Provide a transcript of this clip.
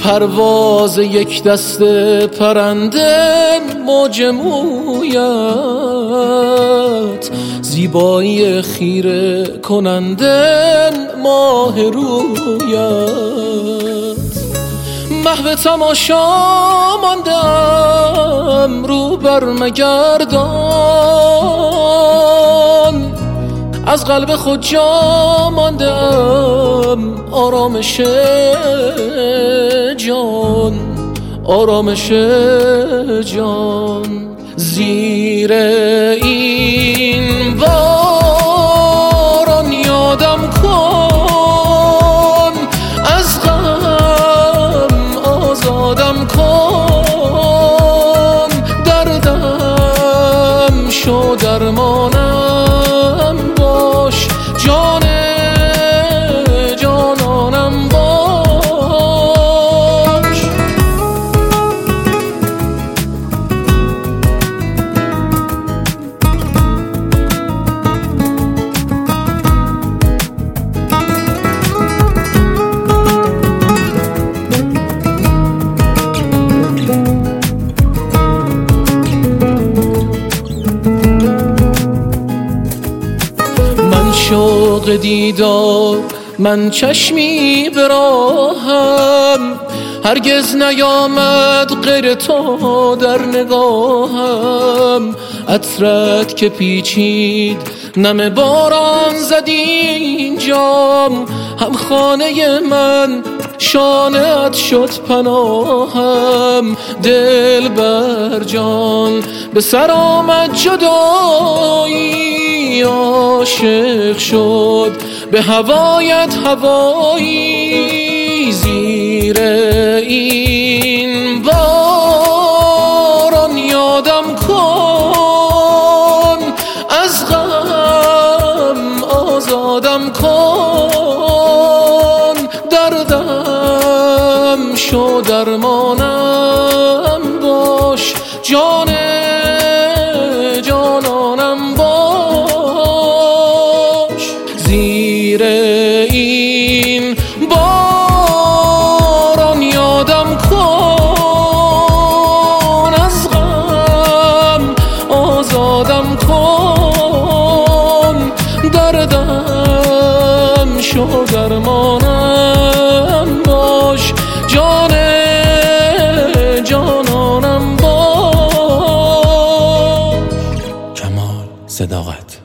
پرواز یک دست پرنده موج مویت، زیبایی خیره کننده ماه رویت. محو تماشا ماندم رو بر مگردان، از قلب خود جا ماندم آرامش جان، آرامش جان. زیر این باران یادم کن، از غم آزادم کن، دردم شو درمانم باش، جان جانانم باش. شوق دیدار من چشمی به راهم، هرگز نیامد غیر تو در نگاهم. عطرت که پیچید نم باران زد اینجام، هم خانه من شانه‌ات شد پناهم. دل بر جان به سر آمد جدایی، عاشق شد به هوایت هوایی. زیر این باران یادم کن، از غم آزادم کن، دردم شو درمانم باش، جان جانانم باش. زیر این باران یادم کن، از غم آزادم کن، دردم شو درمانم باش، جان جانانم باش. کمال صداقت.